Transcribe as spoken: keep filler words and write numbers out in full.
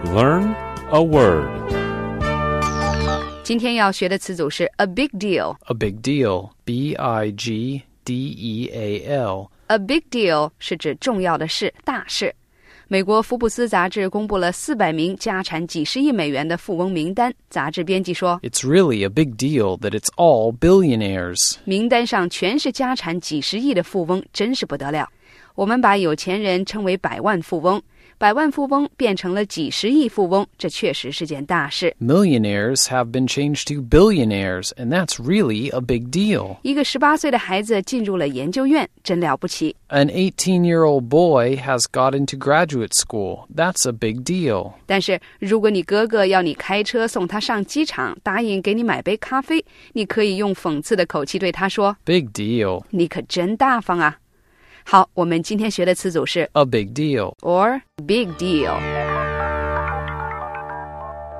Learn a word. 今天要学的词组是 a big deal. A big deal. B I G D E A L. A big deal 是指重要的事、大事。美国福布斯杂志公布了四百名家产几十亿美元的富翁名单。杂志编辑说 It's really a big deal that it's all billionaires. 名单上全是家产几十亿的富翁，真是不得了。我们把有钱人称为百万富翁，百万富翁变成了几十亿富翁，这确实是件大事。 Millionaires have been changed to billionaires, and that's really a big deal. 一个十八岁的孩子进入了研究院，真了不起。 An eighteen-year-old boy has got into graduate school. That's a big deal. 但是如果你哥哥要你开车送他上机场，答应给你买杯咖啡，你可以用讽刺的口气对他说 Big deal. 你可真大方啊。好，我们今天学的词组是 A big deal. or big deal。